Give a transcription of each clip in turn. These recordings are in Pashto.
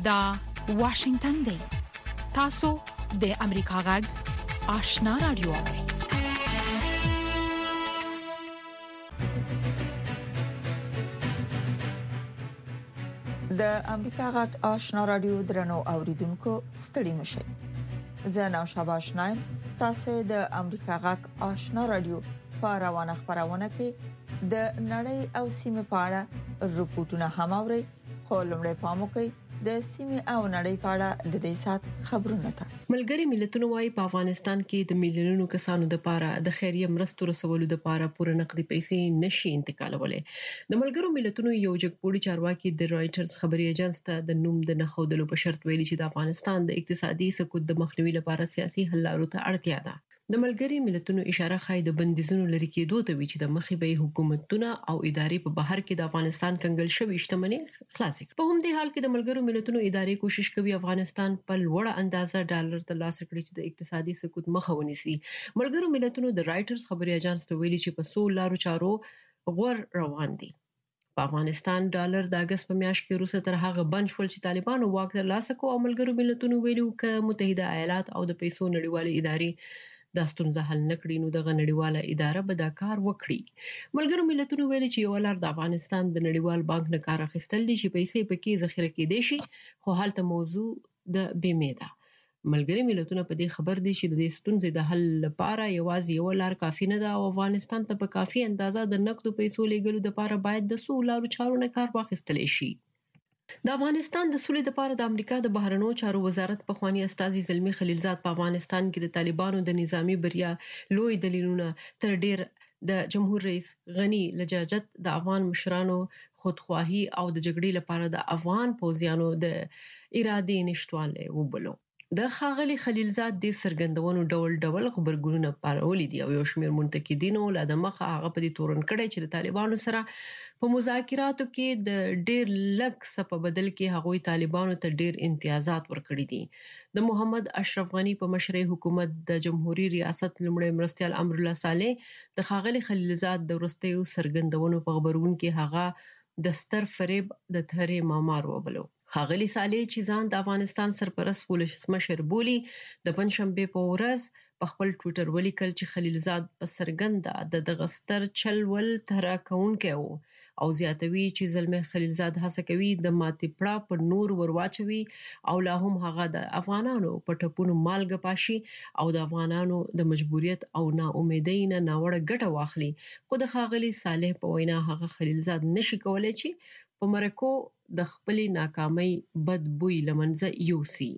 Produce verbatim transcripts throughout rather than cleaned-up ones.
دا واشنگتن دی. تاسو د امریکا غږ آشنا رادیو. د امریکا غږ آشنا رادیو درنو اوریدونکو ستړي مشئ. زه نو شاباش نایم. تاسو د امریکا غږ آشنا رادیو په روانه خبرونه کې د نړۍ او سیمه په اړه رپورټونه هم اورئ. خو لمړی پام وکړئ د سیمه او نړۍ په اړه د دې سات خبرونه ته. ملګری ملتونو وايي په افغانستان کې د میلیونونو کسانو لپاره د خیریه مرستو رسولو لپاره پوره نقدي پیسې نشي انتقالولای. د ملګرو ملتونو یو جګپوړي چارواکي د رائټرز خبري ایجنس ته د نوم د نخودلو په شرط ویلي چې د افغانستان د اقتصادي سقوط د مخنیوي لپاره سیاسي حل لارو ته اړتیا ده. د ملګری ملتونو اشاره خای د بندیزونو لري کېدو ته وی چې د مخې به حکومتونه او ادارې په بهر کې د افغانستان کنګل شوی شتمنۍ خلاص کړي. په همدې حال کې د ملګرو ملتونو ادارې کوشش کوي افغانستان په لوړه اندازه ډالر ترلاسه کړي چې د اقتصادي سقوط مخه ونیسي. ملګرو ملتونو د رائټرز خبري ایجنس ته ویلي چې په څو لارو چارو غور روان دي. په افغانستان ډالر د اگست په میاشت کې روسه تر هغه بند شول چې طالبانو واک ترلاسه کوي او ملګرو ملتونو ویلو ک متحده ایالات او د پیسو نړیوالې ادارې دا ستونزه حل نکړي نو د غنړیواله اداره به دا کار وکړي. ملګرو ملتونو ویلي چې یو لار د افغانستان د نړیوال بانک نه کار اخیستل دي چې پیسې پکې ذخیره کېدې شي، خو حالته موضوع د بیمه ده. ملګری ملتونه په دې خبر دي چې د دې ستونزې د حل لپاره یوازې یو لار کافي نه ده او افغانستان ته په کافي اندازه د نقدو پیسو لګولو لپاره باید د څو لارو چارو نه کار واخیستل شي. د افغانستان د سولې لپاره د امریکا د بهرنیو چارو وزارت په خواني استاذي زلمی خلیلزاد په افغانستان کې د طالبانو د نظامی بریا لوی دلیلونه تر ډیر د جمهور رئیس غنی لجاجت د افغان مشرانو خودخواهی او د جګړې لپاره د افغان پوځیانو د ارادې نشټواله وبلو. د خاغلی خلیلزاد د سرګندونو ډول ډول خبرګونونه پارولې دي او یو شمېر منتقدینو لا د مخه هغه په دې تورن کړي چې د طالبانو سره په مذاکراتو کې د ډیر لږ څه په بدل کې هغوی طالبانو ته ډیر امتیازات ورکړي دي. د محمد اشرف غنی په مشرۍ حکومت د جمهوریت ریاست لمړی مرستيال امر الله صالح د خاغلی خلیلزاد د ورستیو سرګندونو په خبرون کې هغه د ستر فریب د تهرې مامار وبلو. خاغلی صالح چې ځان د افغانستان سرپرست ولسمشر بولی د پنځشنبه په ورځ په خپل ټوئیټر ولیکل چې خلیلزاد په سرګنده د دغستر چلول تراکون کوي او زیاتوي چې زلمه خلیلزاد هڅه کوي د ماتې پړه په نور ورواچوي او لا هم هغه د افغانانو په ټپونو مالګه پاشي او د افغانانو د مجبوریت او نا امیدۍ نه ناوړه ګټه واخلي. خو د خاغلی صالح په وینا هغه خلیلزاد نشي کولای چې په مرکو د خپلې ناکامۍ بد بوی لمنځه یوسي.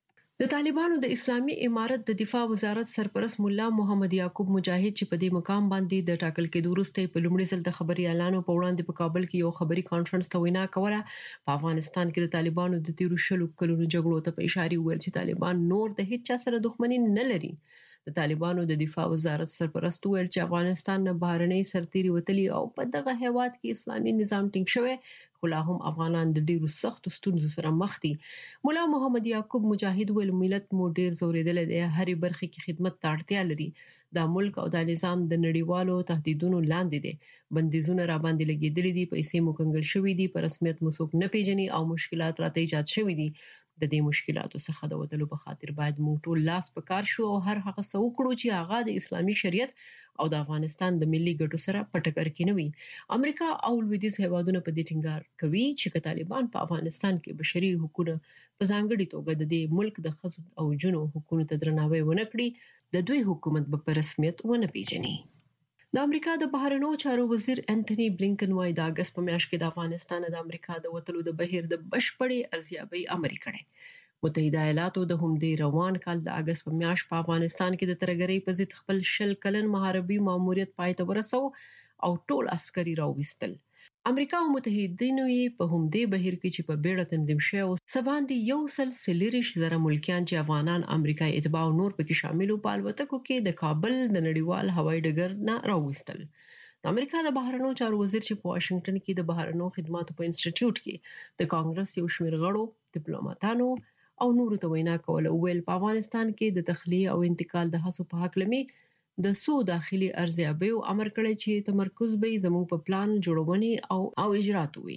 د طالبانو د اسلامي امارت د دفاع وزارت سرپرست مولا محمد یعقوب مجاهد چې په دې مقام باندې د ټاکل کېدو وروسته په لومړي ځل د خبري اعلان په وړاندې په کابل کې یو خبري کانفرنس ته وینا کوله. په افغانستان کې د طالبانو د تیرو شلو کلونو جګړو ته په اشاره ویل چې طالبان نور د هیڅ چا سره دښمنی نه لري. د طالبانو د دفاع وزارت سرپرست ویل چې افغانستان نه بهرنۍ سرتيري وتلي او په دغه هیواد کې اسلامي نظام ټینګ شوی خو لا هم افغانان د ډیرو سختو ستونزو سره مخ دي. مولا محمد یعقوب مجاهد ویل ملت مو ډیر زوریدل دی، هرې برخه کې خدمت ته اړتیا لري. دا ملک او دا نظام د نړیوالو تهدیدونو لاندې دی. بندیزونه را باندې لګیدلي دي، پیسې مو کنګل شوې دي، په رسمیت مو څوک نه پیژني او مشکلات راته ایجاد شوې دي. د دې مشکلاتو څخه د وتلو په خاطر باید موږ ټول لاس په کار شو او هر هغه څه وکړو چې هغه د اسلامي شریعت او د افغانستان د ملي ګټو سره په ټکر کې نه وي. امریکا او لویدیځ هیوادونه په دې ټینګار کوي چې طالبان په افغانستان کې بشري حقوق په ځانګړي توګه د دې ملک د ښځو او جنو حقوقو ته درناوی ونه کړي، د دوی حکومت به په رسمیت ونه پیژني. د امریکا د بهرنیو چارو وزیر انټونی بلینکن وايي د اگست په میاشت کې د افغانستان د امریکا د وټلو د بهیر د بشپړې ارزیابي امر کړي. متحده ایالاتو د همدې روان کال د اگست په میاشت په افغانستان کې د ترګری په ضد خپل شل کلن محاربي ماموریت پای ته ورسو او ټول عسکري راوستل. امریکا او متحدینو یې په همدې بهیر کې چې په بیړه تنظیم شوی او سباندې یو سلسلریش زره ملکیان چې افغانان امریکای اتباع او نور پکې شاملو په الوتکو کې د کابل د نړیوال هوایي ډګر نه راوستل. د امریکا د بهرنیو چارو وزیر چې په واشنگټن کې د بهرنیو خدماتو په انسټیټیوټ کې د کانګرس یو شمېر غړو، ډیپلوماټانو او نورو ته وینا کوله. ویل په افغانستان کې د تخلیه او انتقال د هڅو په حق لمي د سو داخلي ارزیابي او امر کړی چې تمرکز به زموږ په پلان جوړونې او او اجرات وي.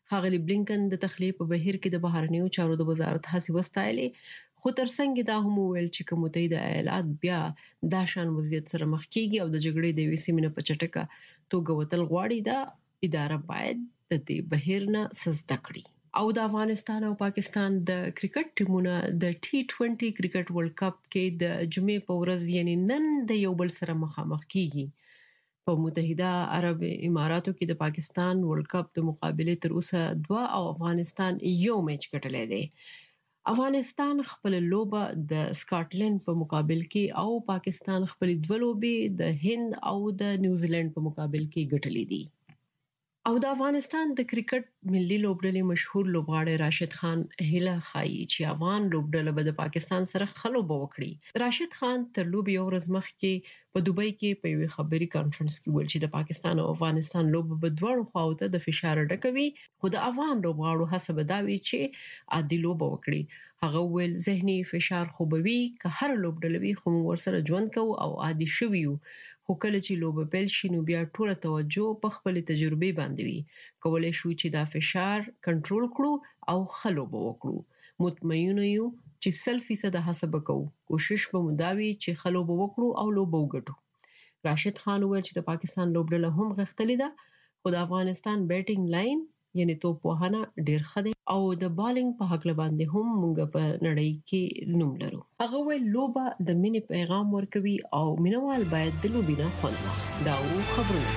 ښاغلي بلینکن د تخلیه په بهیر کې د بهرنیو چارو د وزارت هڅې وستایلې، خو ترڅنګ دا هم ویل چې کوم متحده ایالات بیا دا شان وضعیت سره مخ کیږي او د جګړې د وسیمې نه په چټکه توګه وتل غواړي، دا اداره باید د دې بهیر نه سزده کړي. او د افغانستان او پاکستان د کرکټ ټیمونه د ټي ټوئنټي کرکټ ورلد کپ کې د جمعې په ورځ یعنی نن د یو بل سره مخامخ کیږي. په متحده عرب اماراتو کې د پاکستان ورلد کپ د مقابله تر اوسه دوه او افغانستان یو میچ ګټلی دی. افغانستان خپل لوبه د سکاټلند په مقابل کې او پاکستان خپل دوه لوبې د هند او د نیوزیلند په مقابل کې ګټلې دي. او د افغانستان د کرکټ ملي لوبډلې مشهور لوبغاړی راشد خان هیله خایي چې افغان لوبډله به د پاکستان سره خلوبه وکړي. راشد خان تر لوبې یو ورځ مخکې په دوبۍ کې په یوه خبري کانفرنس کې ویل چې د پاکستان او افغانستان لوبه به دواړو خواو ته د فشار ډکوي، خو د افغان لوبغاړو هڅه به دا وي چې عادي لوبه وکړي. هغه ویل ذهني فشار خو به وي که هر لوبډله وي، خو موږ ورسره ژوند کوو او عادي شوي یو، خو کله چې لوبه پیل شي نو بیا ټول توجه په خپل تجربه باندې وي. کولای شو چې دا فشار کنټرول کړو او خلوبه وکړو. مطمئن یو چې سل فیصد هڅه وکړو، کوشش به مداوي چې خلوبه وکړو او لوبه وګټو. راشد خان ویل چې د پاکستان لوبډله هم غښتلې ده، خو د افغانستان بیټینګ لاین یعنی توپ وهنه ډیر ښه ده او د بالینګ په حق باندې هم موږ په نړۍ کې نوم لرو. هغه ویل لوبه د مینې پیغام ورکوي او مینوال باید د لوبې نه خوند واخلي. دا و خبرونه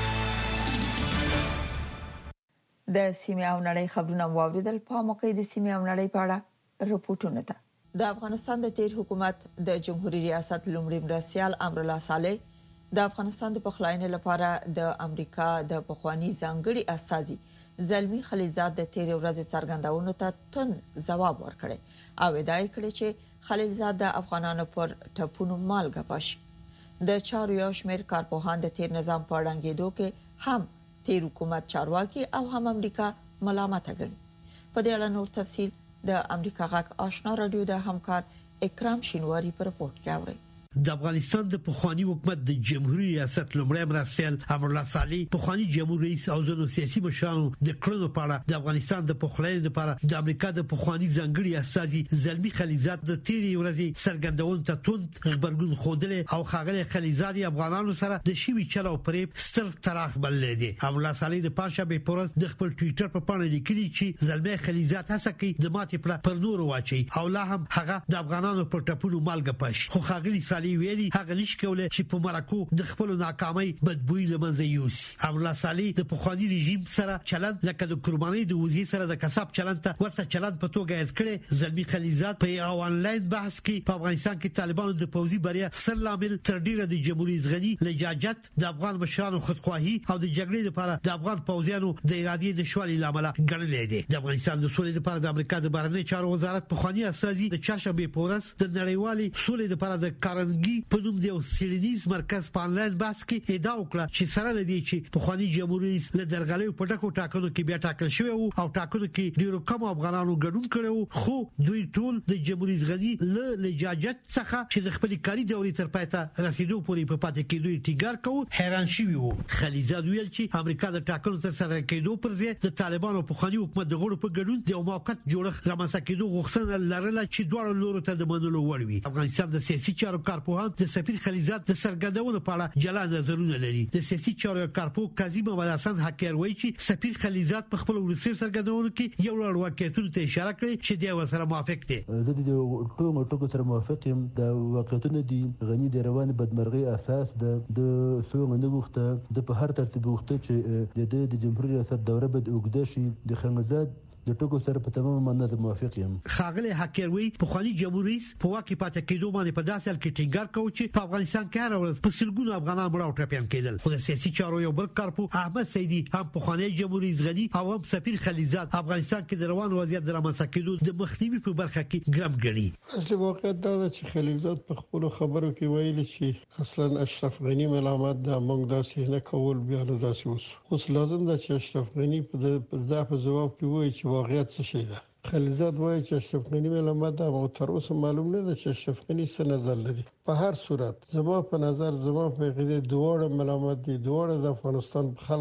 د سیمې او نړۍ خبرونه واوریدل. په موقع د سیمې او نړۍ په اړه رپورټونه ده. د افغانستان د تیر حکومت د جمهوریت ریاست لومړي مرستیال امر الله صالح د افغانستان د پخلاینې لپاره د امریکا د پخوانی ځانګړي استازي زلمی خلیلزاد د تیر ورځې څرګندونو ته تون ځواب ورکړي او ادعا کړې چې خلیلزاد د افغانانو پر ټپونو مالګه پاشي. د چارو یو شمېر کارپوهان د تیر نظام په اړنګېدو کې هم تیر حکومت چارواکي او هم امریکا ملامت ګڼي. په دې اړه نور تفصیل د امریکا غاک آشنا رادیو د همکار اکرام شینواری په رپورت کې اوري. د افغانستان د پخوانی حکومت د جمهوریت ریاست لومړی مرستیال امر الله صالح پخوانی جمهور رئیس او ځینو سیاسي مشرانو د کړنو په اړه د افغانستان د پخلاینې لپاره د امریکا د پخوانی ځانګړي استازي زلمی خلیلزاد د تیری ورځې څرګندونو ته توند خبرګون خوده او خاغله خلیلزاد افغانانو سره د شیوی چلو پرې ستر تراخ بلل دي. امر الله صالح د پنځشنبه په ورځ د خپل ټوئیټر په پاڼه لیکلي چې زلمی خلیلزاد هڅه کوي د ماتې پر نور واچي او لا هم هغه د افغانانو پر ټپونو مالګه پاش. خو خاغلی ویلي هغه نش کوله چې په مرکو د خپل ناکامۍ بدبوئی لمنځه یوسي. امر الله صالح د پخوانی رژیم سره چلند لکه د قربانۍ د وزیر سره د کسب چلند ته ورته چلند په توګه یې کړی. زلمی خلیلزاد په یو آنلاین بحث کې په افغانستان کې طالبانو د پوځي بریا سر لامل تر ډیره د جمهوریت غنی لجاجت د افغان مشرانو خودخواهی او د جګړې لپاره د افغان پوځیانو د ارادې د شوالي لامل ګڼل دي. د افغانستان د سولې لپاره د امریکا د بهرنی چارو وزارت پخوانی استازي د چهارشنبه په ورځ د نړیوالې سولې لپاره د کارنګي په نوم د سیلینیز مرکز په آنلاین بحث کې ادعا وکړه چې سره لدی چې پخوانی جمهوریت له درغلیو په ټکو ټاکنو کې بیا ټاکل شوی او ټاکنو کې ډیرو کم افغانانو ګډون کړو، خو دوی ټول د جمهوریت غنی له لجاجت څخه چې د خپل کاري دورې تر پایته رسیدو پورې په پاتې کېدو ټینګار کوي حیران شوی وو. خلیلزاد ویل چې امریکا د ټاکنو تر سره کېدو پر ځای د طالبانو پخوانی حکومت د غړو په ګډون د موقت جوړښت رامنځته کېدو غوښتنه لرله چې دواړو لورو ته د منلو وړ وي. افغانستان د سیاسي چارو کارپوهان د سفیر خلیلزاد د سرګردونو په اړه جلا نظرونه لري. د سیاسي چارو کارپو کاظم محمد حسن حکیر وایي چې سفیر خلیلزاد په خپل ورسېر سرګردونو کې یو لړ واقعیتونو ته اشاره کړې چې د ورسره موافق دي. د دې ټولو ټکو سره موافق یم. د واقعیتونو دي غنی د روان بدمرغي اساس د د سوغ نه وخته د په هر ترتیب وخته چې د د جمهوریت ریاست دوره بد اوږده شي د خنزاد د ټکو سره په تمام معنی موافق یم. خاغله حکیروي پخوانی جمهوریت په واکه پاتې کېدو باندې په داسې حال کې ټینګار کوي چې په افغانستان کې هر ورځ په سلګونو افغانان مړ او ټپيان کېدل. خو د سیاسي چارو یو بل کارپو احمد سیدی هم پخوانی جمهوریت غنی او هم سفیر خلیلزاد افغانستان کې د روان وضعیت درامه کېدو د مخنیوي په برخه کې ګرام ګڼي. اصلي واقعیت دا ده چې خلیلزاد په خپل خبرو کې ویلي چې اصلا اشرف غنی ملامت ده، موږ داسې نه کول، بیا نو داسې اوس اوس لازم ده چې اشرف غنی په دغه ځواب کې وایي چې واقعیت څه شي ده. خلیلزاد وایي چې اشرف غنی ملامت ده، او تر اوسه معلوم نه ده چې اشرف غنی څه نظر لري. په هر صورت زما په نظر زما په عقیده دواړه ملامت دي، دواړه د افغانستان خلکو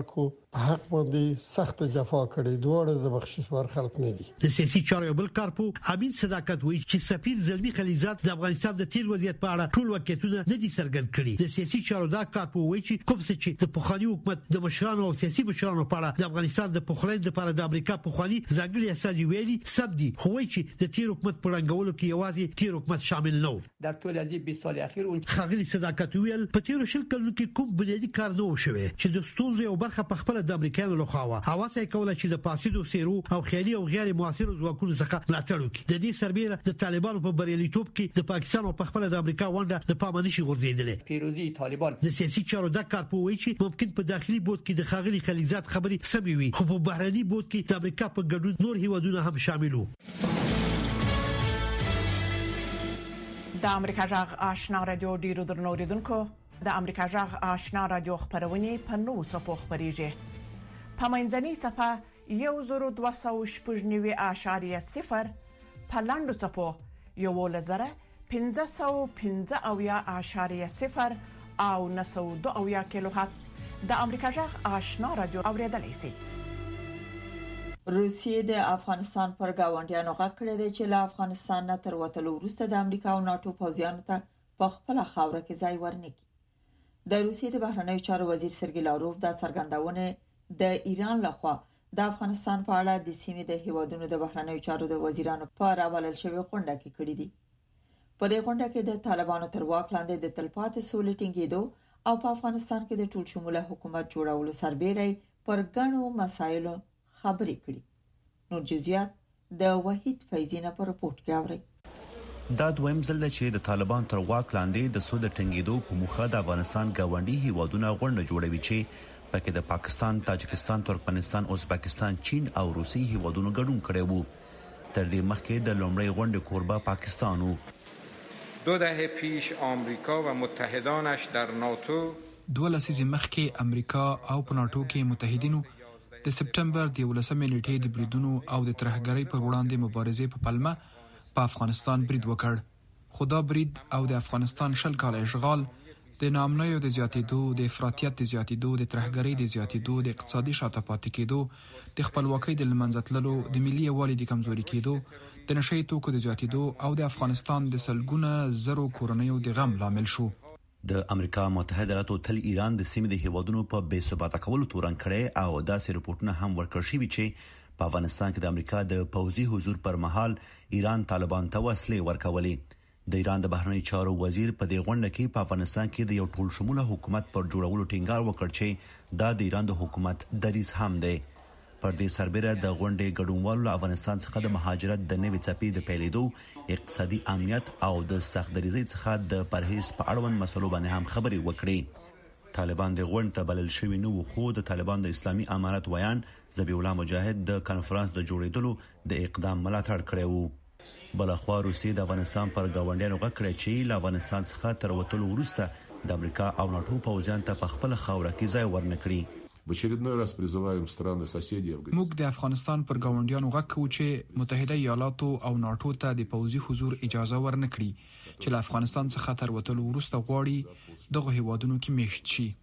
حق باندې سخت جفا کړي دوه د بخشش ور خلک نه دي. د سیاسي چارو بل کارپو امین صداقت وایي چې سفیر زلمی خلیزات د افغانستان د تیل وضعیت په اړه ټول واقعیتونه نه دي څرګند کړي. د سیاسي چارو دا کارپو وایي چې کوم څه چې د پخوانی حکومت د مشرانو او سیاسي مشرانو په اړه د افغانستان د پخوانی لپاره د امریکا پخوانی ځانګړي اساسي ویلي سب دي، خو وایي چې د تیر حکومت په رنګولو کې یوازې تیر حکومت شامل نه و. در طول از بیست سال اخیر خاغلی صداقت ویل په تیر شل کلونو کې کوم بنیادی کار نه وشوي چې د ستونزې او برخه په خپل د امریکایانو لخوا و. حواس یې کوله چې د پاسیدو سیرو او خیالي او غیر موثر ځواکونو څخه ملاتړ وکړي. د دې سربېره د طالبانو په بریالیتوب کې د پاکستان او په خپل د امریکا ونډه د پامه نشي غورځېدلې. پیروزی طالبان د سیاسي چارو د کارپو وایي چې ممکن په داخلي بوت کې د خاغلی خلیزات خبرې سمې وي، خو په بهرني بوت کې د امریکا په ګډون نور هیوادونه هم شامل وو. د امریکا جغ آشنا رادیو ډیرو درنو اوریدونکو، د امریکا جغ آشنا رادیو خبرونه په نو څپو خبريږي. په منځني صفه یو زرو دوه سوه شپږ نوي اعشاریه صفر، په لاندو څپو یو لزره پنځه سوه پنځه اویا اعشاریه صفر او نه سوه دوه اویا کیلو هرتز د امریکا جغ آشنا رادیو اوریدلای شي. روسیې د افغانستان پر گاونډیانو غږ کړی دی چې له افغانستان نه تر وتلو وروسته د امریکا او ناتو پوځیانو ته په خپل خاوره کې ځای ورنکړي. د روسیې د بهرنیو چارو وزیر سرګی لاروف دا څرګندونه د ایران لخوا د افغانستان په اړه د سیمې د هیوادونو د بهرنیو چارو د وزیرانو په راوړل شوی غونډه کې کړې دي. په دې غونډه کې د طالبانو تر واک لاندې د تلپاتې سولې ټینګېدو او په افغانستان کې د ټول شموله حکومت جوړولو سربېره پر ګڼو مسایلو خبرې کړي. نو جزئیات د وحید فیضینه په رپورت کې اوري. دا دویم ځل چې د طالبان تر واک لاندې د سود ټینګېدو په موخه د افغانستان گاونډي هیوادونه غونډه جوړوي چې پکې د پاکستان، تاجکستان، ترکمنستان، ازبکستان، چین او روسي هیوادونو ګډون کړی وو. تر دې مخکې د لومړۍ غونډې کوربه پاکستان وو. دو دهه پیش آمریکا و متحدانش در ناتو دوه لسیزې مخکې امریکا او په ناتو کې متحدینو د سپټمبر د ولسمې نیټې د بریدونو او د ترهګرۍ پر وړاندې مبارزې په پلمه په افغانستان برید وکړ. خو دا برید او د افغانستان شل کاله اشغال د ناامنیو د زیاتېدو، د افراطیت د زیاتېدو، د ترهګرۍ د زیاتېدو، د اقتصادي شاته پاتې کېدو، د خپلواکۍ د له منځه تللو، د ملي یووالي د کمزوري کېدو، د نشه یي توکو د زیاتېدو او د افغانستان د سلګونه زرو کورنیو د غم لامل شو. د امریکا متحده ایالاتو تل ایران د سیمې د هیوادونو په بې ثباته کولو تورن کړي او داسې رپورټونه هم ورکړل شوي چې په افغانستان کې د امریکا د پوځي حضور پر مهال ایران طالبان ته وسلې ورکولې. د ایران د بهرنی چارو وزیر په دې غونډه کې په افغانستان کې د یو ټول شموله حکومت پر جوړولو ټینګار وکړ چې دا د ایران د حکومت دریځ هم دی. پر دې سربېره د غونډې ګډونوالو له افغانستان څخه د مهاجرت د نوې څپې د پیلېدو، اقتصادي امنیت او د سخت دریځۍ څخه د پرهیز په اړوند مسلو باندې هم خبرې وکړې. طالبان د غونډې ته بلل شوي نه وو، خو د طالبان د اسلامي امارت ویان ذبیح الله مجاهد د کانفرنس د جوړېدلو د اقدام ملاتړ کړی وو. بلخوا روسیې د افغانستان پر گاونډیانو غږ کړی چې له افغانستان څخه تر وتلو وروسته د امریکا او ناتو پوځیان ته په خپل خاوره کې ځای ورنکړي. В очередной раз призываем страны соседей Афганистана. موږ د افغانستان پر گاونډیانو غږ کوو چې متحده ایالاتو او ناتو ته د پوځي حضور اجازه ورنکړي چې له افغانستان څخه تر وتلو وروسته غواړي دغه هیوادونو کې میشت شي.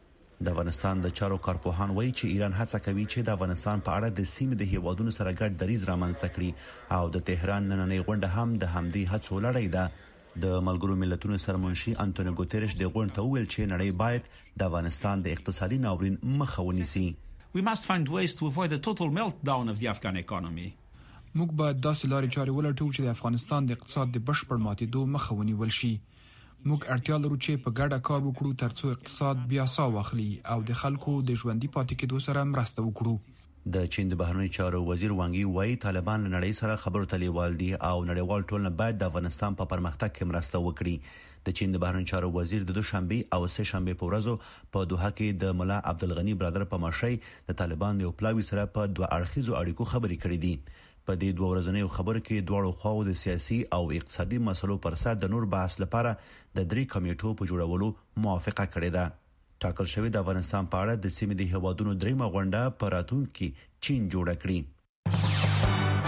د افغانستان د چارو کارپوهان وایي چې ایران هڅه کوي چې د افغانستان په اړه د سیمې د هیوادونو سره ګډ دریځ رامنځته کړي او د تهران نننۍ غونډه هم د همدې هڅو لړۍ ده. د ملګرو ملتونو سرمنشي انټونیو ګوتریش د غونډې ته وویل چې نړۍ باید د افغانستان د اقتصادي ناورین مخه ونیسي. We must find ways to avoid a total meltdown of the Afghan economy. موږ باید داسې لارې چارې ولټوو چې د افغانستان د اقتصاد د بشپړ ماتېدو مخه ونیول شي. موږ اړتیا لرو چې په ګډه کار وکړو ترڅو اقتصاد بیا ساه واخلي او د خلکو د ژوندۍ پاتې کېدو سره مرسته وکړو. د چین د بهرنی چارو وزیر وانګي وایي طالبان له نړۍ سره خبرو ته لیوال دي او نړیوال ټولنه باید د افغانستان په پرمختګ کې مرسته وکړي. د چین د بهرنی چارو وزیر د دوشنبه او سه شنبه په ورځو په دوحه کې د مولا عبدالغنی برادر په مشرۍ د طالبان د پلاوي سره په دوه اړخیزو اړیکو خبرې کړې دي. په دې دوه ورځنیو خبرو کې دواړو خواو د سیاسي او اقتصادي مسلو پر سر د نور بحث لپاره د درې کمیټو په جوړولو موافقه کړې ده. ټاکل شوی د افغانستان په اړه د سیمې د هیوادونو دریمه غونډه په راتلونکي چین جوړه کړي.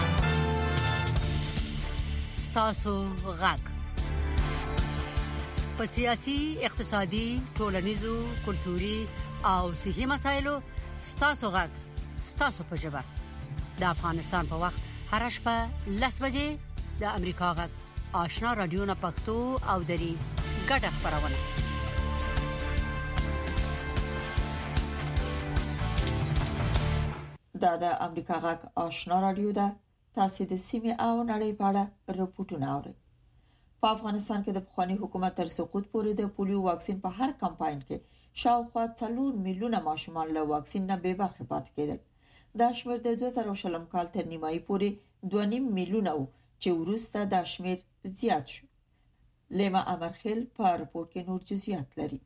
ستاسو غږ په سیاسي، اقتصادي، ټولنیزو، کلتوري او صحي مسایلو ستاسو غږ ستاسو په ژبه د افغانستان په وخت هر شپه لس بجې د امریکا غږ آشنا رادیو نه پښتو او دري ګډه خبرونه. دا د امریکا غږ آشنا رادیو ده. تاسو د سیمه او نړۍ په اړه رپورټونه اورئ. په افغانستان کې د پخوانی حکومت تر سقوط پورې د پولیو واکسین په هر کمپاین کې شاوخوا څلور میلیونه ماشومان له واکسین نه بې برخې پاتې کېدل. دا شمېر د دوه زره شلم کال تر نیمایي پورې دوه نیم میلیونه و چې وروسته دا شمېر زیات شو. لیما امرخیل په رپورت کې نور جزئیات لري.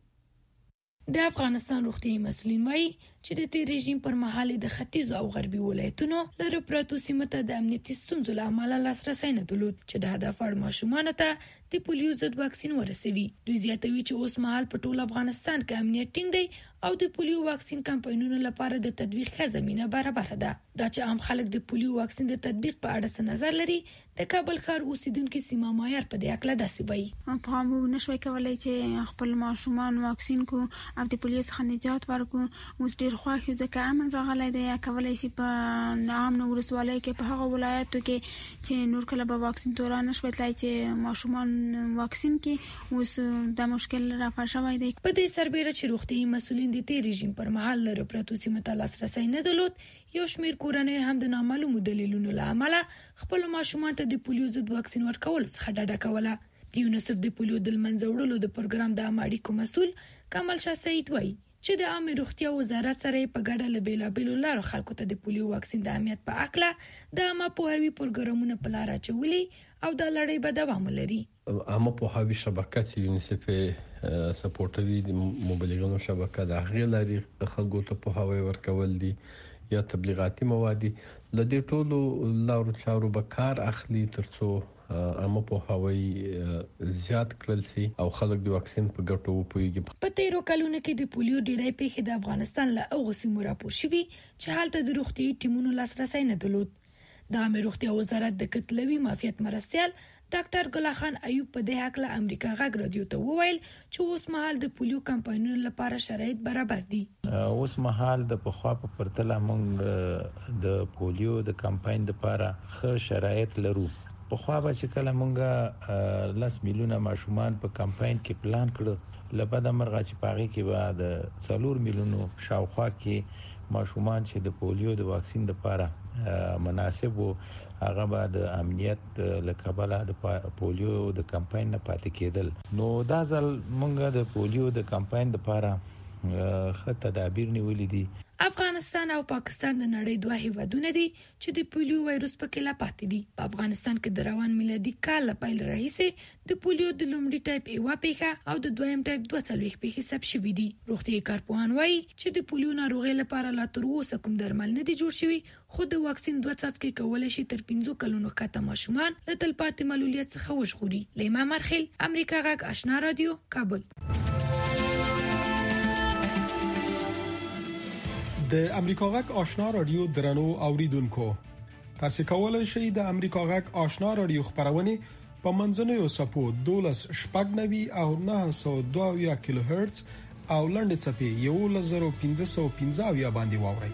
د افغانستان روغتیايي مسؤلین وایي چې د تیر رژیم پر مهال د ختیځ او غربي ولایتونو لره پراتو سیمه ته د امنیتي ستونزو له امله لاسرسي نه درلود چې د هدف وړ ماشومان ته د پولیو ضد واکسین ورسوي. دوی زیاتوي چې اوس مهال په ټول افغانستان کې امنیت ټینګ دی او د پولیو واکسین کمپاینونو لپاره د تطبیق ښه زمينه برابر ده. دا چې عام خلک د پولیو واکسین د تطبیق په اړه څه نظر لري، د کابل ښار اوسیدونکو سیمه مایر په دې اړه داسې وایي. په موږ نشوي کولای چې خپل ماشومان واکسین کو او د پولیو څخه نجات ورکو. اوس ډیر خوښ یو ځکه امن راغلی دی. کولای شي په نام نو ورسوالۍ کې په هغه ولایتو کې چې نور کله به واکسین دوران نشوي تلای چې ماشومان واکسین کې اوس د مشکل رافع شوی دی. په دې سربېره چې روغتيايي مسؤلین د تیر رژیم پر مهال لره پراتو سیمه ته لاسرسي نه درلود، یو شمېر کورنۍ هم د نامعلومو دلیلونو له امله خپل ماشومان ته د پولیو ضد واکسین ورکول څخه ډډه کوله. د یونیسف د پولیو د منځه وړلو د پروګرام د اماړیکو مسؤل کمال شاه سعید وایي چې د عامه روغتیا وزارت سره په ګډه له بیلابېلو لارو خلکو ته د پولیو واکسین د اهمیت په اړه د عامه پوهاوي پروګرامونه په لار اچولي او د لړۍ به دوام لري. عامه پوهاوي شبکه چې یونیسف سپورټوي د مبلغانو شبکه د هغې لارې خلکو ته پوهاوی ورکول دي یا تبلیغاتي مواد ل دې ټولو لارو چارو به کار اخلي ترڅو عامه پوهاوی زیات کړل شي او خلک د واکسین په ګټو وپوهیږي. په تیرو کلونو کې د پولیو ډېرې پیښې د افغانستان له اوغو سیمو راپور شوي چې هلته د روغتيايي ټیمونو لاسرسي نه درلود. د عامه روغتیا وزارت د کتلوي معافیت مرستيال ډاکټر ګل خان ایوب په دې حق له امریکا غږ رادیو ته وویل چې اوس مهال د پولیو کمپاینونو لپاره شرایط برابر دي. اوس مهال د پخوا په پرتله موږ د پولیو د کمپاین لپاره ښه شرایط لرو. پخوا به چې کله موږ لس میلیونه ماشومان په کمپاین کې پلان کړو، لبد مرغه چې پاغي کې به د څلور میلیونو شاوخوا کې ماشومان چې د پولیو د واکسین لپاره مناسب وو هغه به د امنیت لکبله د پولیو د کمپاین نه پاتې کېدل. نو دا ځل موږ د پولیو د کمپاین لپاره ښه تدابیر نیولې دي. افغانستان او پاکستان د نړۍ دوه هیوادونه دي چې د پولیو وایروس پکې لا پاتې دي. په افغانستان کې د روان میلادي کال له پیل راهیسې د پولیو د لومړي ټایپ ایوا پیښه او د دویم ټایپ دوه څلوېښت پیښې ثبت شوې دي. روغتيايي کارپوهان وایي چې د پولیو ناروغي لپاره لا تر اوسه کوم درمل نه دي جوړ شوي، خو د واکسین دوه څاڅکي کولای شي تر پنځو کلونو کاته ماشومان له تلپاتې معلولیت څخه وژغوري. لیما مرخیل، امریکا غږ آشنا رادیو، کابل. د امریکا غږ آشنا رادیو درنو اوریدونکو، تاسو کولای شئ د امریکا غږ آشنا رادیو خبرونه په منځنوي سپو دولس شپږ نوي او نه سوه دوه کیلو هرتز او لنډ چپی یو لزر پنځه سوه پنځه باندې واورئ.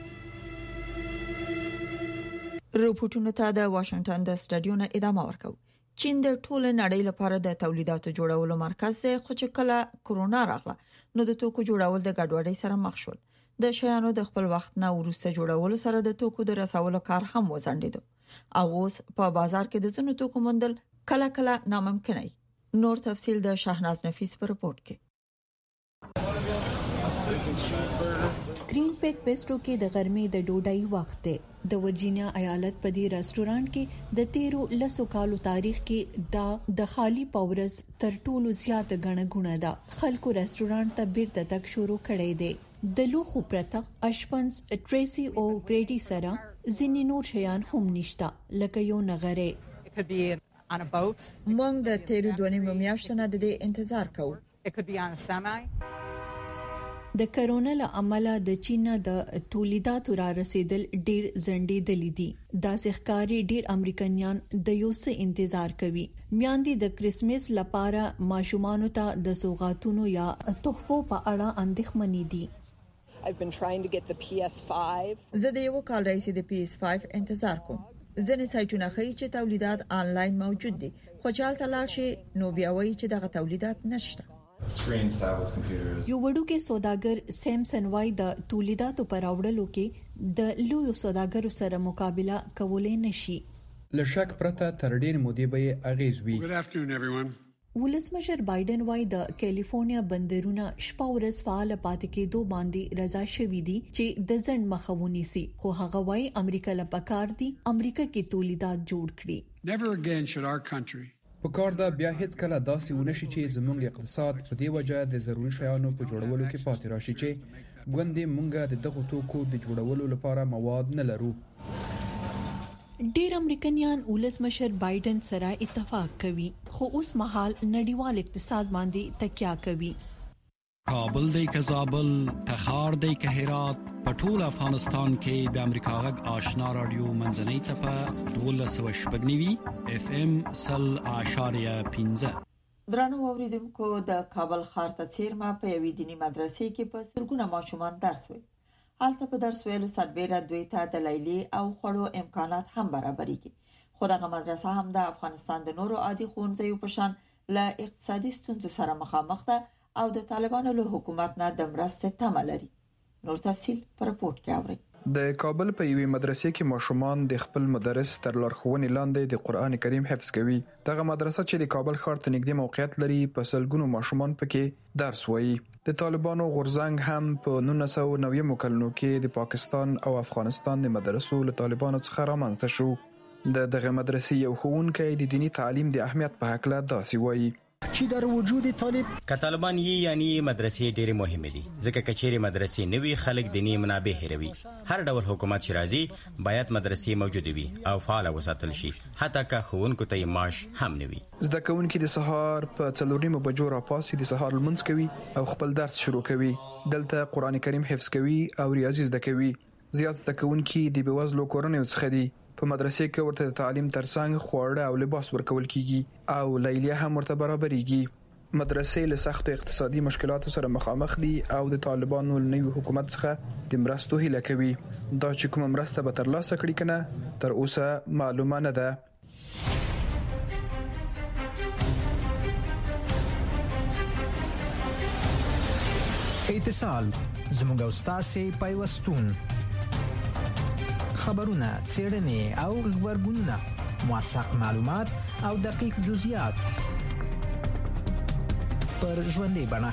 رپورټونو ته د واشنگټن د سټډیو نه ادامه ورکو. چین د ټول نړۍ لپاره د تولیداتو جوړولو مرکز دی، خو چې کله کورونا راغله نو د توکو جوړول د ګډوډۍ سره مخ شول. د شیانو د خپل وخت نه وروسته جوړولو سره د توکو د رسولو کار هم وځنډید او اوس په بازار کې د ځینو توکو موندل کله کله ناممکن دی. نور تفصیل د شاهناز نفیس په رپورت کې. گرین پیک پیسټو کې د غرمې د ډوډۍ وخت دی. د ورجینیا ایالت په دې رستورانت کې د تیرو لسو کالو تاریخ کې دا د خالی پاورز تر ټولو زیات غنه غونه ده. خلکو رستورانت ته بیرته تک شروع کړی دی. د لوخو پرته اشپنز ټریسی او ګریډي سره ځینې نور شیان هم نشته لکه یو نغره. موږ د تیرو دوه نیمه میاشتو نه د انتظار کوو. د کرونا له امله د چین د تولیداتو را رسیدل ډیر زنډېدلې دي. دا ښکاری ډیر امریکایان د یو څه انتظار کوي. میاندې د کریسمس لپاره ماشومانو ته د سوغاتونو یا تحفو په اړه اندېښمنې دي. I've been trying to get the P S five. زه د یو کال راځي د P S five انتظار کوم. ځینې سایټونه ښیي چې تولیدات آنلاین موجود دي، خو چې هلته لاړ شي نو بیا وایي چې دغه تولیدات نشته. یو وړوکی سوداګر سیمسن وای د تولیداتو پر راوړلو کې د لویو سوداګرو سره مقابله کولای نشي. لشک پرته تر ډیر مودې به اغیز وي. Good afternoon everyone. ولسمشر بایدن وای د کیلیفورنیا بندرونه شپاورس فعال پاتې کېدو باندې رضا شوې دي چې د ځند مخاوني سي، خو هغه وای امریکا له پکار دي امریکا کې تولیدات جوړ کړي. Never again should our country پکار دا بیا هیڅ کله داسې ونشي چې زموږ اقتصاد په دې وجه د ضروري شیانو په جوړولو کې پاتې راشي چې ګوندې مونږه د دغه توکو د جوړولو لپاره مواد نه لرو. ډیر امریکایان ولسمشر بایدن سره اتفاق کوي، خو اوس مهال نړیوال اقتصاد باندې تکیه کوي. کابل دی که زابل، تخار دی که هرات، په ټول افغانستان کې د امریکا غږ آشنا رادیو منځنۍ څپه دولس سوه شپږ نوي اف ام سل اعشاریه پنځه. درنو اوریدونکو، د کابل ښار ته څیرمه په یوې دیني مدرسې کې په سلګونه ماشومان درس وایي. هلته په درس ویلو سربېره دوی ته د لیلې او خوړو امکانات هم برابرېږي. خو دغه مدرسه هم د افغانستان د نورو عادي ښوونځیو په شان له اقتصادي ستونزو سره مخامخ ده او د طالبانو له حکومت نه د مرستې تمه لري. نور تفصیل په راپورټ کې اورئ. د کابل په یوې مدرسې کې ماشومان د خپل مدرس تر لارښوونې لاندې د قرآن کریم حفظ کوي. دغه مدرسه چې د کابل ښار ته نږدې موقعیت لري په سلګونو ماشومان پکې درس وایي. د طالبانو غورځنګ هم په نولس سوه نوي کلونو کې د پاکستان او افغانستان د مدرسو له طالبانو څخه رامنځته شو. د دغه مدرسې یو ښوونکی د دینی تعلیم د اهمیت په هکله داسې وایي چې در وجود طالب که طالبان یې یعنی مدرسې ډېرې مهمه دي، ځکه کچېرې مدرسې نوي خلک دینی منابع هېروي. هر ډول حکومت چې راځي باید مدرسې موجود وي او فعال وساتل شي، حتی که ښوونکو ته یې معاش هم نه وي. زده کوونکي د سهار په څلور نیمو بجو راپاسي، د سهار لمونځ کوي او خپل درس شروع کوي. دلته قرآن کریم حفظ کوي او ریاضي زده کوي. زیات زده کوونکي د بېوزلو کورنیو څخه دي. په مدرسې کې ورته د تعلیم ترڅنګ خواړه او لباس ورکول کیږي او لیلیه هم ورته برابرېږي. مدرسې له سختو اقتصادي مشکلاتو سره مخامخ دي او د طالبانو له نوي حکومت څخه د مرستو هیله کوي. دا چې کومه مرسته به ترلاسه کړي کنه تر اوسه معلومه نه ده. اتصال زموږ او ستاسو پیوستون، خبرونه، څېړنې او خبرګونونه، موثق معلومات او دقیق جزئیات پر ژوندۍ بڼه.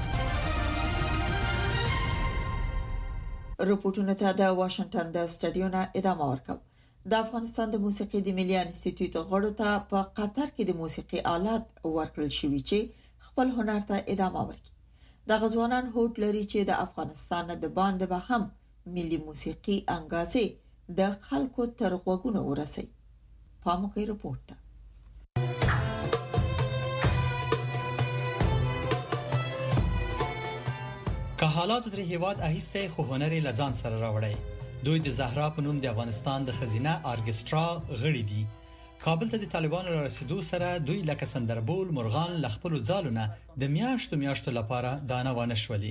رپورټونه ته د واشنگټن د سټډیو نه ادامه ورکوم. د افغانستان د موسیقي د ملي انسټیټیوټ غړو ته په قطر کې د موسیقي آلات ورکړل شوي چې خپل هنر ته ادامه ورکړي. د غزوانان هوټ لري چې د افغانستان د باندې به هم ملي موسیقي انګازې د خلکو تر غوږونو ورسي. پاموکي رپورټ ته که حالات در هیواد اهسته خو هنر لزان سره راوړی. دوی د زهرا په نوم د افغانستان د خزینه ارکسترا غړي دي. کابل ته د طالبانو را رسیدو سره دوی لکه سندربول مرغان لخپل ځالونه د میاشتو میاشتو لپاره دانه ونه شولي.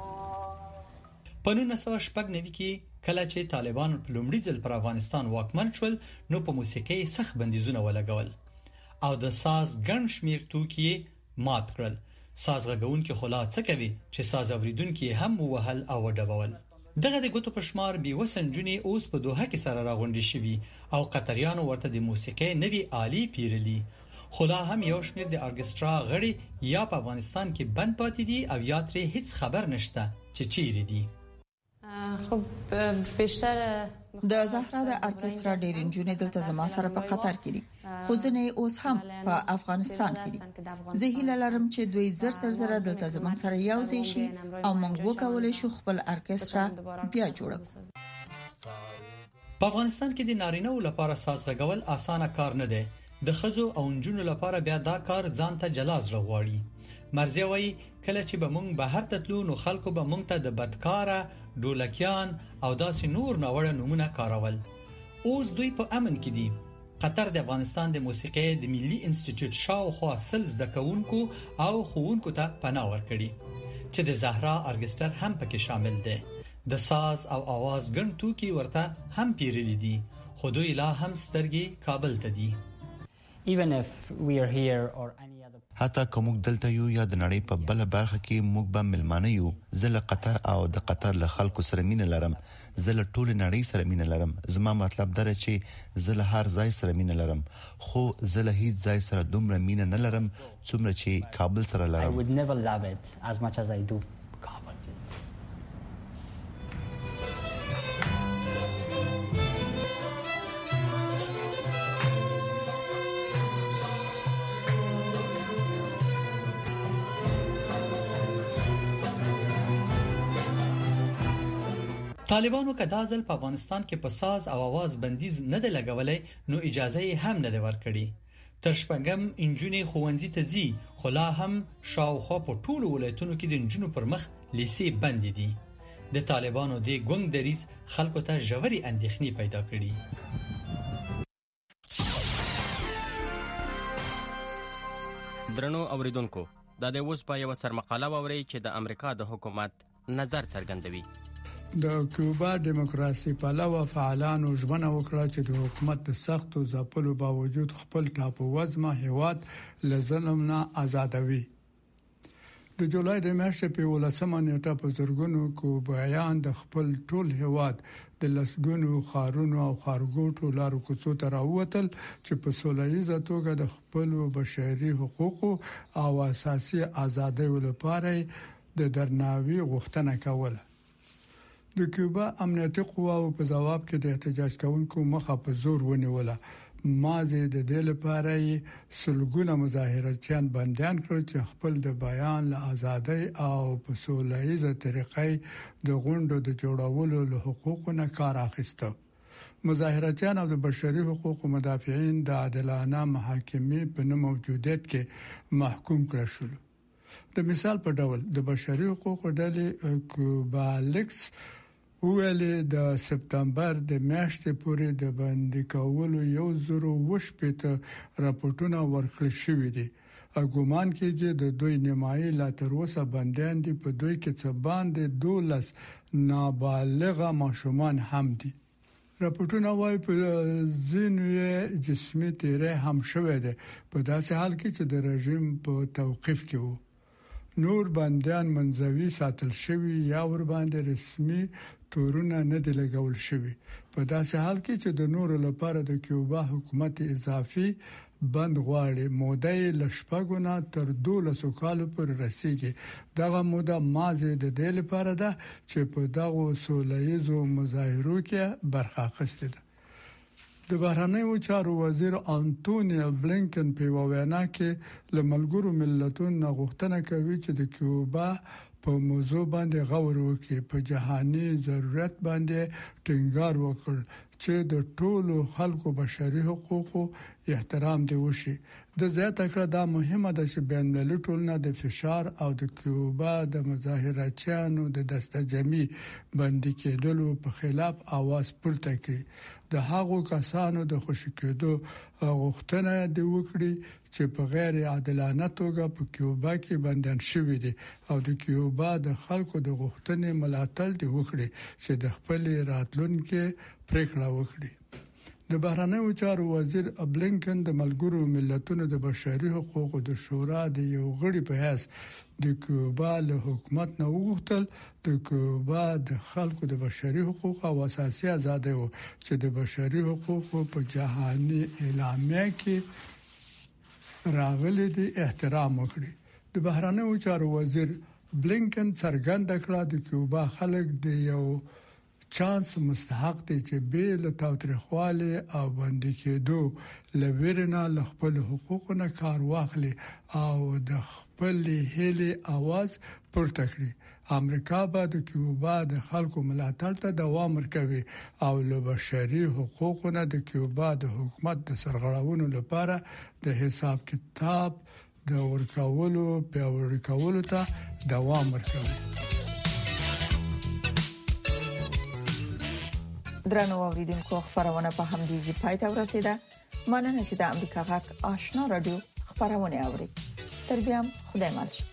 په نولس سوه شپږ نوي کې کله چې طالبان په لومړي ځل پر افغانستان واکمن شول نو په موسیقي سخت بندیزونه ولګول او د ساز ګڼ شمیر توکي مات کړل. ساز غږونکي خلا څه کوي چې ساز اوریدونکي هم وهل او ډبول. دغه د ګوتو پشمار بي وسنجونی اوس په دوحه کې سره راغونډي شوي او قطریانو ورته د موسیقي نوي آلي پیرلي. خلا هم یو شمیر د ارکسترا غړي یا په افغانستان کې بند پاتې دي او یا ترې هیڅ خبر نشته چې چیرې دي. خب بیشتر د زهرا د ارکسترا ډېر انجونې دلته زما سره په قطر کې دي، خو ځنې اوس هم په افغانستان کې دي. زه هیله لرم چې دوی زر تر زر دلته زموږ سره یو ځای شي او موږ وکولای شو خپل ارکسترا بیا جوړ کړو. په افغانستان کې د نارینه‌و لپاره ساز غږول اسانه کار نه دی. د ښځو او نجونو لپاره بیا دا کار ځان ته جلا زړه غواړي. مرزیه وایي کله چې به مونږ بهر ته تلو نو خلکو به مونږ ته د بدکاره ډولکیان او داسې نور ناوړه نومونه کارول. اوس دوی په امن کې دي. قطر د افغانستان د موسیقي د ملي انسټیټیوټ شاوخوا سل زده کوونکو او ښوونکو ته پناه ورکړي چې د زهرا ارکستر هم پکې شامل دی. د ساز او आवाज ګڼ توکي ورته هم پیرلي دي، خو دوی لا هم سترګې کابل ته دي. Even if we are here or any other حتی کوم دلته یو یا د نړۍ په بل برخه کې موږ به ملمانه یو. زه له قطر او د قطر له خلکو سره مینه لرم. زه له ټول نړۍ سره مینه لرم. زما مطلب دا چې زه له هر ځای سره مینه لرم، خو زه له هیڅ ځای سره دومره مینه نه لرم څومره چې کابل سره لرم. I would never love it as much as I do Kabul. طالبانو که دا ځل په افغانستان کې په ساز او आवाज بندیز نه دی لګولای نو اجازه یې هم نه دی ورکړي. تر شپږم انجونې خوندې ته ځي، خو لا هم شاوخوا په ټولو ولایتونو کې د انجونو پر مخ لیسې بند دي. د طالبانو د ګونګ دریز خلکو ته ژورې اندېښنې پیدا کړي. درنو اوریدونکو، دا د اوس په یو سرمقاله ووري چې د امریکا د حکومت نظر څرګندوي. د کیوبا دیموکراسي پلوه فعالانو ژمنه وکړه چې د حکومت د سختو ځپلو باوجود خپل ټاپو وزمه هیواد له ظلم نه آزادوي. د جولای د میاشتې په ولسمه نیټه په زرګونو کوبایان د خپل ټول هیواد د لسګونو خارونو او خارګوټو لارو کوڅو ته راووتل چې په سولهییزه توګه د خپل بشري حقوقو او اساسي ازادیو لپاره د درناوي غوښتنه کوله. د کیوبا امنیتي قواو په جواب کې د احتجاج کوونکو مخه په زور ونیوله. مازه د دې لپاره سلګونه مظاهراتيان بنديان کړ چې خپل د بیان له ازادۍ او په سولهییزه طریقې د غونډو د جوړولو له حقوقو نه کار اخیسته. مظاهراتيان او د بشري حقوقو مدافعین د عادلانه محاکمې په نه موجودیت کې محکوم کړل شول. د مثال په ډول د بشري حقوقو ډلې کوبالکس ویلي د سپتمبر د میاشتې پورې د باندې کولو یو زرو وشپته راپورټونه ورکړل شوې دي. ګومان کېږي د دوی نیمایي لا تر اوسه بندیان دي. په دوی کې څه باندې دولس نابالغه ماشومان هم دي. راپورټونه وايي په ځینې جسمي تیری هم شوې ده، په داسې حال کې چې د رژیم په توقيف کې وو. نور بندیان منځوي ساتل شوی یا ور باندې رسمي تورونه نه دی لګول شوی. په داسې حال کې چې د نور لپاره د کیوبا حکومت اضافي بند غواړي. موده لشپګونه تر دولسو کالو پر رسیدي. دغه موده مازه د دې لپاره ده چې په دغه سولهییزو مظاهرو کې برخه اخیسته ده. د بهرنیو چارو وزیر انټونی بلینکن په وینا کې لملګرو ملتونو غوښتنه کوي چې د کیوبا په موضوع باندې غور وکړي. په جهاني ضرورت باندې ټینګار وکړ چې د ټولو خلکو بشري حقوقو احترام دی وشي. د زیاته کړه دا مهمه ده چې بین المللي ټولنه د فشار او د کیوبا د مظاهراتچیانو د دستجمعي باندې کېدلو په خلاف आवाज پورته کړي. د هغو کسانو د خوشی کېدو غوښتنه دی وکړي چې په غیر عادلانه توګه په کیوبا کې بندیان شوي دي او د کیوبا د خلکو د غوښتنې ملاتړ دی وکړي چې د خپل راتلونکو پریکړه وکړي. د بهرنیو چارو وزیر بلینکن د ملګرو ملتونو د بشري حقوقو د شورا د یو غړي په حیث د کیوبا له حکومت نه وغوښتل د کیوبا د خلکو د بشري حقوقو او اساسي ازادیو چې د بشري حقوقو په جهاني اعلامیه کې راغلي دي احترام وکړي. د بهرنیو چارو وزیر بلینکن څرګند کړه د کیوبا خلک د یو چانس مستحق دي چې به له تاوتریخواله او باندې کېدو لورنا له خپل حقوقو کار واخلي او د خپل هلي आवाज پورته کړي. امریکا به د کیوبا د خلکو ملاتړ ته دوام ورکوي او له بشري حقوقو نه د کیوبا د حکومت د سرغړونو لپاره د حساب کتاب د ورکولو پیاوړي کولو ته دوام ورکوي. درنو اوریدونکو خبرونه په همدې ځای پای ته ورسیده. مننه چې د امریکا غږ آشنا رادیو خبرونه اوري. تر بیا خدای مل.